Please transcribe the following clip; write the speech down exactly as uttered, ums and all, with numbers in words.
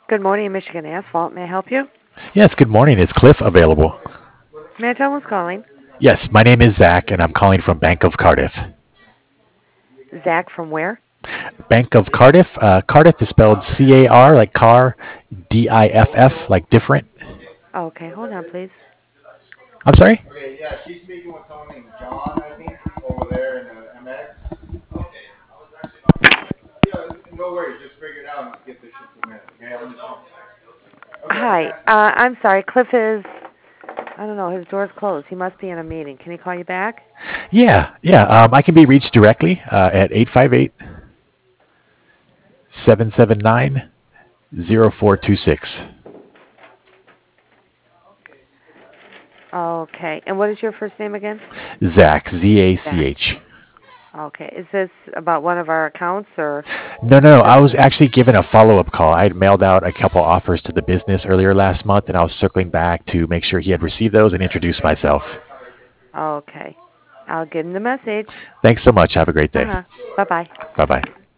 Good morning, Michigan Asphalt. May I help you? Yes, good morning. Is Cliff available? May I tell who's calling? Yes, my name is Zach, and I'm calling from Bank of Cardiff. Zach from where? Bank of Cardiff. Uh, Cardiff is spelled C A R, like car, D I F F, like different. Okay, hold on, please. I'm sorry? Hi. Uh, I'm sorry. Cliff is, I don't know, his door's closed. He must be in a meeting. Can he call you back? Yeah, yeah. Um, I can be reached directly uh, at eight five eight, seven seven nine, zero four two six. Okay. And what is your first name again? Zach, Z A C Zach. H. Okay. Is this about one of our accounts or No, no, no. I just, was actually given a follow up call. I had mailed out a couple offers to the business earlier last month, and I was circling back to make sure he had received those and introduce myself. okay. I'll give him the message. Thanks so much. Have a great day. Uh-huh. Bye-bye. Bye bye.